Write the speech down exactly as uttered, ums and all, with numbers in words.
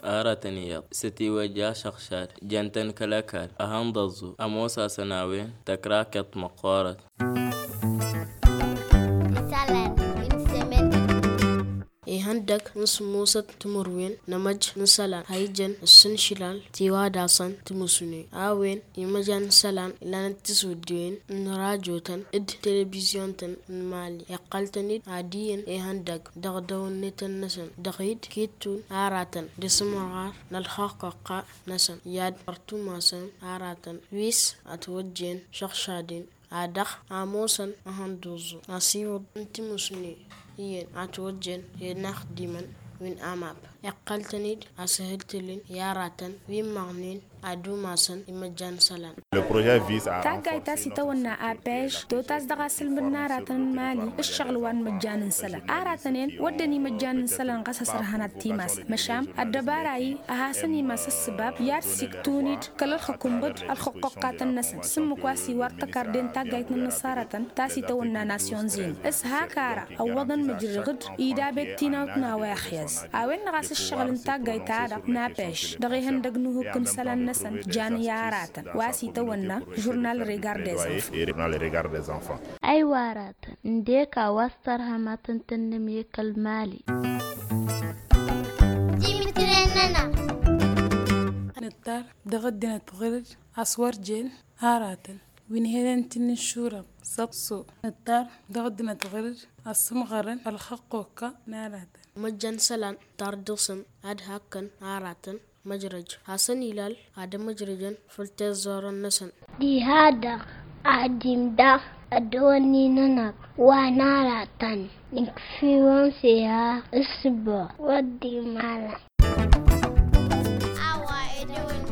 آراتنيا ستي وجا شخشات جنتن كلاكال أهندزو أموسا سناوين تكراكت مقارت handak nus musat tumurwen namaj nusalan haijan sun shilal tiwa dasan tumusune awen imajan salan ilan tisudwen nrajotan id television tan mali yaqaltanid adiyen e handak dagdawn netan nasan daqid kitun aratan dismarar nal khaqqa nasan yad artumasan aratan wis atwajjen shakhshadin adakh amosan ahanduzu asiwad intimusune yen atwajjen yenakhdiman win amap yaqaltanid asahiltilin yaratan wimagnin adumasan imajan salan. Le projet vise à تاجايتا سيتونا أبيج توتاز دغاسل بالناراتن مالي الشغل وان مجان سلا آراتنين ودني مجان سلا قصص رهنا تيماس مشام الدباراي أهاسني ماس السباب يار سيكتونيد كل الحكم بد الحقوقات الناس سمكواسي وارتكار دين تاجايت النصارة تاسي تونا ناسيون زين اسها كارا أو وضن مجرغد إيدا بيتينا وتناوي أخياز أوين غاس الشغل تاجايتا هذا نابيش دغيهن دغنوه كن سلا جان يارات واسي تونا جورنال ريغار des enfants أي وارات نديكا واسترها ما تنتنمي كالمالي نتار دغدنا تغرج أصور جين هاراتن وينهلن تنشورب سبسو نتار دغدنا تغرج السمغرن الخقوكا ناراتن مجان سلان تاردوسن أد هاكن هاراتن مجرج حسن إلال هذا مجرجا فلتزور النسن دي هذا أدم دا أدوني ننك ونارتن نكفيون سيها السبا ودي مالا أوا إدون